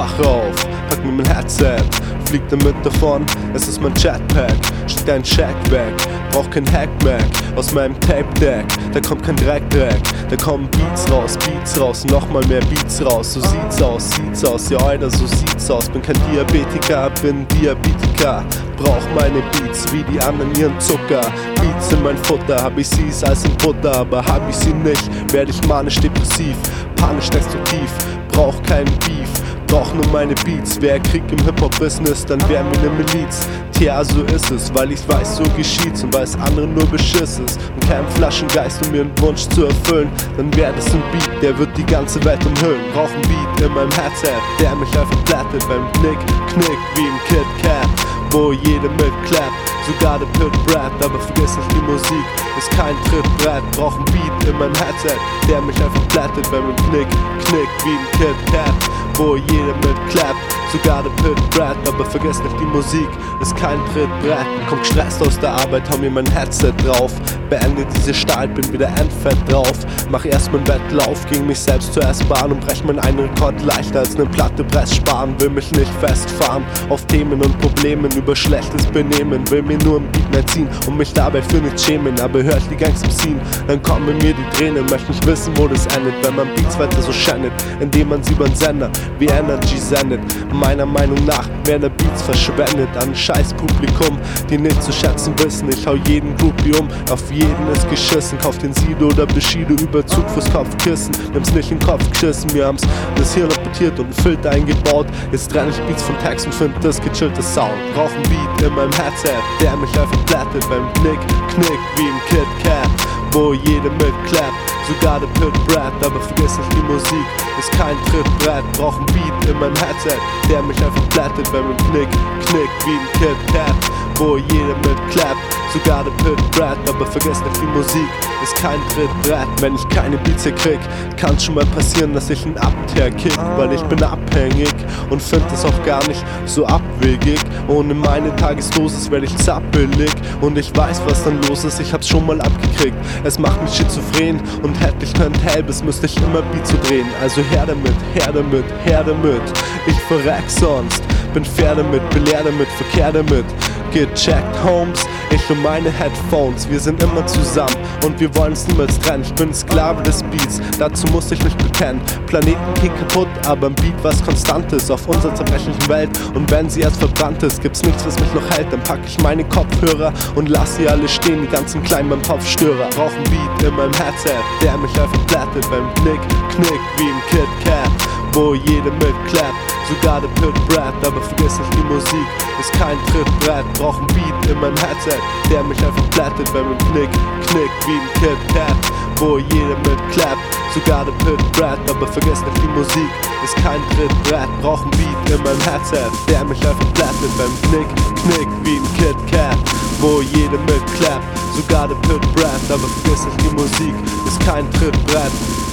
wache auf, pack mir mein Headset, flieg damit davon, es ist mein Jetpack. Steck deinen Check weg, brauch kein Hackmack aus meinem Tape-Deck. Da kommt kein Dreck, da kommen Beats raus, nochmal mehr Beats raus. So sieht's aus, ja Alter, so sieht's aus. Bin kein Diabetiker, bin Diabetiker. Brauch meine Beats wie die anderen ihren Zucker. Beats sind mein Futter, hab ich sie's als in Butter. Aber hab ich sie nicht, werd ich manisch-depressiv, panisch-destruktiv. Brauch keinen Beef, brauch nur meine Beats. Wär Krieg im Hip-Hop-Business, dann wär mir ne Miliz. Tja, so ist es, weil ich weiß, so geschieht's und weil es anderen nur Beschiss ist. Und kein Flaschengeist, um mir einen Wunsch zu erfüllen. Dann wär das ein Beat, der wird die ganze Welt umhüllen. Brauch ein Beat in meinem Headset, der mich einfach plättet beim Knick wie ein Kit Kat, wo jede mitklappt, sogar der Pit Brad. Aber vergiss nicht, die Musik ist kein Trittbrett. Brauch ein Beat in meinem Headset, der mich einfach plättet beim Knick wie ein Kit Kat, wo jeder mitklappt, sogar der Pit Brad. Aber vergiss nicht, die Musik ist kein Trittbrett. Komm gestresst aus der Arbeit, hau mir mein Headset drauf, beende diese Stahl, bin wieder endfett drauf. Mach erst mein Wettlauf gegen mich selbst zuerst Bahn und brech meinen einen Rekord leichter als ne Platte Press sparen. Will mich nicht festfahren auf Themen und Problemen über schlechtes Benehmen. Will mir nur ein Beat mehr ziehen und mich dabei für nichts schämen. Aber hör ich die Gangs im Scene, dann kommen in mir die Tränen. Möchte nicht wissen, wo das endet, wenn man Beats weiter so schändet, indem man sie übern Sender wie Energy sendet. Meiner Meinung nach werden Beats verschwendet an scheiß Publikum, die nicht zu schätzen wissen. Ich hau jeden Groupie um, auf jeden ist geschissen. Kauf den Sido oder Bushido, Überzug fürs Kopfkissen. Nimm's nicht in den Kopf geschissen, wir haben's das Hirn operiert und einen Filter eingebaut. Jetzt trenn ich Beats von Text und find das gechillte Sound. Brauch ein Beat in meinem Headset, der mich einfach plättet beim Knick wie ein Kit Kat, wo jede mitklappt, sogar der Pit Brad. Aber vergiss nicht, die Musik ist kein Trittbrett. Brauch ein Beat in meinem Headset, der mich einfach plättet beim Knick wie ein Kit Kat, wo jeder mitklappt, sogar der Pit Brad. Aber vergiss nicht, die Musik ist kein Trittbrett. Wenn ich keine Beats hier krieg, kann's schon mal passieren, dass ich einen Abteer kick, weil ich bin abhängig und find es auch gar nicht so abwegig. Ohne meine Tagesdosis werd ich zappelig und ich weiß, was dann los ist, ich hab's schon mal abgekriegt. Es macht mich schizophren und hätte ich kein Helbes, müsste ich immer Beats zu drehen. Also her damit, her damit, her damit. Ich verreck sonst, bin fair damit, belehr damit, verkehr damit. Gecheckt, Homes, ich und meine Headphones, wir sind immer zusammen und wir wollen's niemals trennen. Ich bin Sklave des Beats, dazu muss ich mich bekennen. Planeten gehen kaputt, aber ein Beat was Konstantes auf unserer zerbrechlichen Welt. Und wenn sie erst verbrannt ist, gibt's nichts, was mich noch hält. Dann pack ich meine Kopfhörer und lass sie alle stehen, die ganzen kleinen beim Kopfstörer. Brauch ein Beat in meinem Headset, der mich einfach plättet beim Knick wie ein Kit Kat, wo jede mitklappt, sogar der Pit Brad. Aber vergiss nicht, die Musik ist kein Trittbrett. Brauch ein Beat in meinem Headset, der mich einfach plättet beim Knick wie ein Kit Kat, wo jeder mitklappt, sogar der Pit Brad. Aber vergiss nicht, die Musik ist kein Trittbrett. Brauch ein Beat in meinem Headset, der mich einfach plättet beim Knick wie ein Kit Kat, wo jeder mitklappt, sogar der Pit Brad. Aber vergiss nicht, die Musik ist kein Trittbrett.